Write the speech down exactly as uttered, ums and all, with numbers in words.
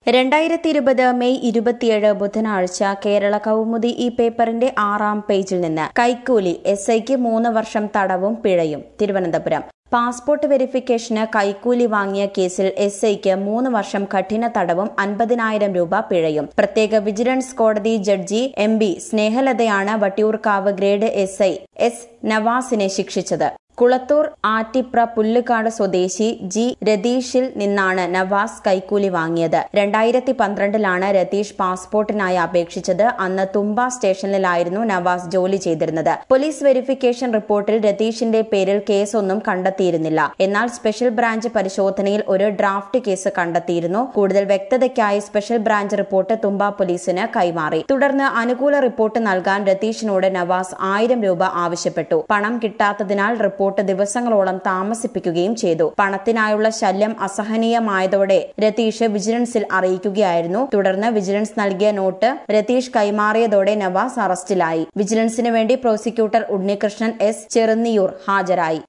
രണ്ടായിരത്തി ഇരുപത് മെയ് ഇരുപത്തിയേഴ് ബുധനാഴ്ച കേരള കൗമുദി ഈ പേപ്പറിന്റെ ആറാം പേജിൽ നിന്ന് കൈക്കൂലി എസ് ഐക്ക് മൂന്ന് വർഷം തടവും പിഴയും. തിരുവനന്തപുരം. പാസ്പോർട്ട് വെരിഫിക്കേഷന് കൈക്കൂലി വാങ്ങിയ കേസിൽ എസ് ഐക്ക് മൂന്ന് വർഷം കഠിന തടവും അൻപതിനായിരം രൂപ പിഴയും. പ്രത്യേക വിജിലൻസ് കോടതി ജഡ്ജി എം ബി സ്നേഹലതയാണ് Vattiyoorkavu grade S I S നവാസിനെ ശിക്ഷിച്ചത്. കുളത്തൂർ ആറ്റിപ്ര പുല്ലുകാട് സ്വദേശി ജി രതീഷിൽ നിന്നാണ് നവാസ് കൈക്കൂലി വാങ്ങിയത്. രണ്ടായിരത്തി പന്ത്രണ്ടിലാണ് രതീഷ് പാസ്പോർട്ടിനായി അപേക്ഷിച്ചത്. അന്ന് തുമ്പ സ്റ്റേഷനിലായിരുന്നു നവാസ് ജോലി ചെയ്തിരുന്നത്. പോലീസ് വെരിഫിക്കേഷൻ റിപ്പോർട്ടിൽ രതീഷിന്റെ പേരിൽ കേസൊന്നും കണ്ടെത്തിയിരുന്നില്ല. എന്നാൽ സ്പെഷ്യൽ ബ്രാഞ്ച് പരിശോധനയിൽ ഒരു ഡ്രാഫ്റ്റ് കേസ് കണ്ടെത്തിയിരുന്നു. കൂടുതൽ വ്യക്തതയ്ക്കായി സ്പെഷ്യൽ ബ്രാഞ്ച് റിപ്പോർട്ട് തുമ്പ പോലീസിന് കൈമാറി. തുടർന്ന് അനുകൂല റിപ്പോർട്ട് നൽകാൻ രതീഷിനോട് നവാസ് ആയിരം രൂപ ആവശ്യപ്പെട്ടു. പണം കിട്ടാത്തതിനാൽ റിപ്പോർട്ട് ദിവസങ്ങളോളം താമസിപ്പിക്കുകയും ചെയ്തു. പണത്തിനായുള്ള ശല്യം അസഹനീയമായതോടെ രതീഷ് വിജിലൻസിൽ അറിയിക്കുകയായിരുന്നു. തുടർന്ന് വിജിലൻസ് നൽകിയ നോട്ട് രതീഷ് കൈമാറിയതോടെ നവാസ് അറസ്റ്റിലായി. വിജിലൻസിന് വേണ്ടി പ്രോസിക്യൂട്ടർ ഉണ്ണികൃഷ്ണൻ എസ് ചെറുന്നിയൂർ ഹാജരായി.